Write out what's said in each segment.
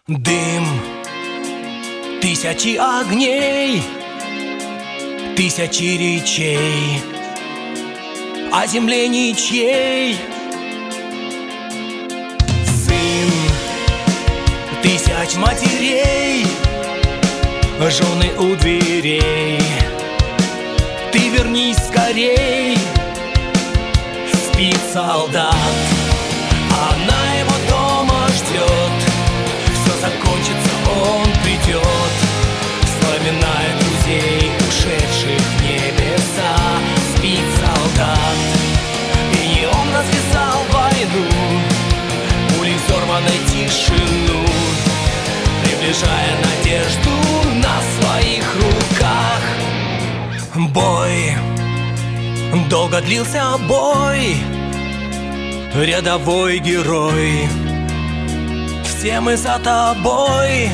Дым тысячи огней, тысячи речей о земле ничьей. Сын тысяч матерей, жены у дверей. Ты вернись скорей. Спит солдат, она его дома ждет. Все закончится, он придет, вспоминая друзей, ушедших в небеса. Спит солдат, и не он развязал войну, пулей взорванной тишину, приближая надежду на своих руках. Бой, долго длился бой, рядовой герой. Все мы за тобой.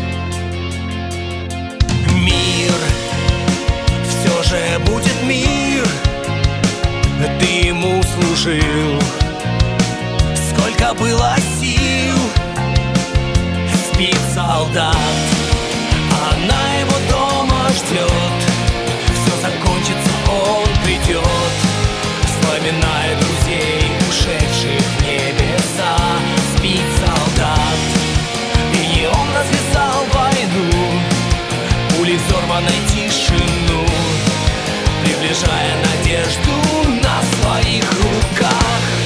Мир, все же будет мир. Ты ему служил, сколько было сил. Спит солдат, она его дома ждет. Все закончится, он придет, вспоминая друзей, ушедших в небеса. Спит солдат, и не он развязал войну, пулей взорванной тишину, приближая надежду на своих руках.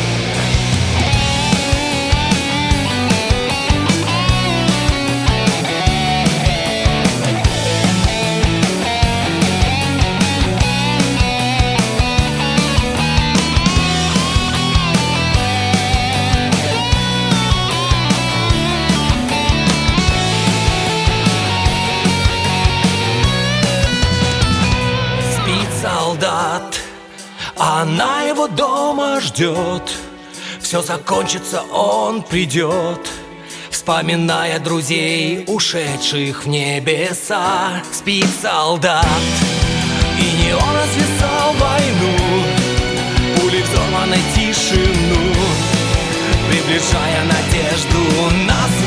Солдат, она его дома ждет. Все закончится, он придет, вспоминая друзей, ушедших в небеса. Спит солдат, и не он развязал войну, пулей взорванной тишину, приближая надежду на